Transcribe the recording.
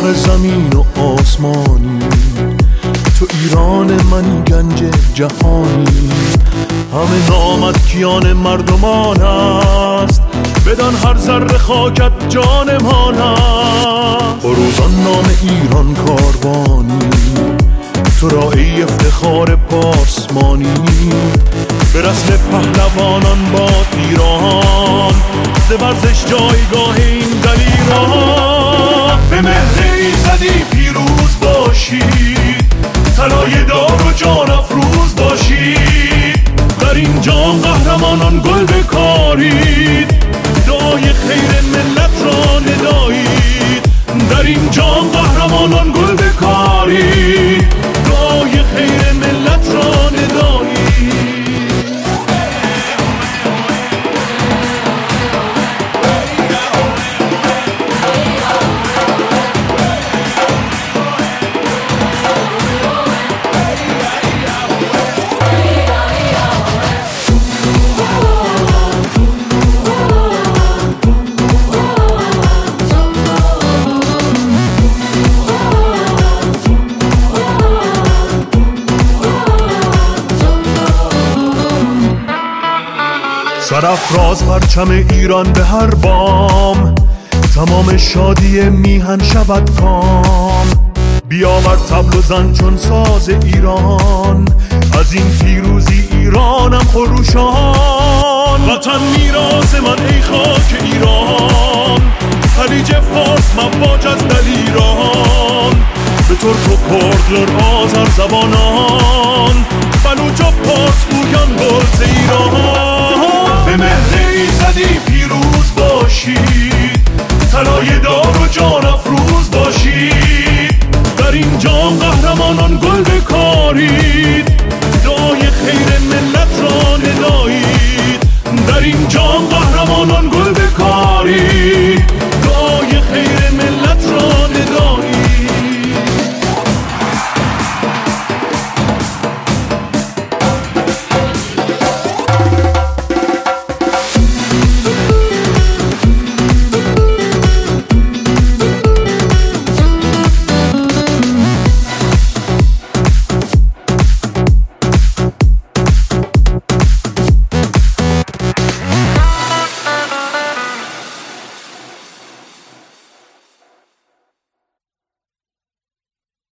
فخر زمین و آسمانی، تو ایران منی گنج جهانی. همه نامت کیان مردمان است، بدان هر ذره خاکت جانمان است. بروزان نام ایران کاروانی، تو را ای افتخار پاسمانی. به رسم پهلوانان با ایران، ز ورزش جایگاه این دلیران. به مهر ایزدی پیروز باشید، طلایه دار و جان افروز باشید. در این جام قهرمانان گل بکارید، دعای خیر ملت را ندایید. در این جام قهرمانان گل بکارید، دعای خیر ملت را ندایید. سرافراز پرچم ایران به هر بام، تمام شادی میهن شود کام. بیاور طبل و زن چون ساز ایران، از این پیروزی ایرانم خروشان. وطن میراث من ای خاک ایران، خلیج فارس مواج از دلیران. به ترک و کرد لر آذر زبانان، بلوچ و پارس گویان گل ایران. به مهر ایزدی پیروز باشید، طلایه دار و جان افروز باشید. در این جام قهرمانان گل بکارید، دعای خیر ملت را ندایید. در این جام قهرمانان گل بکارید.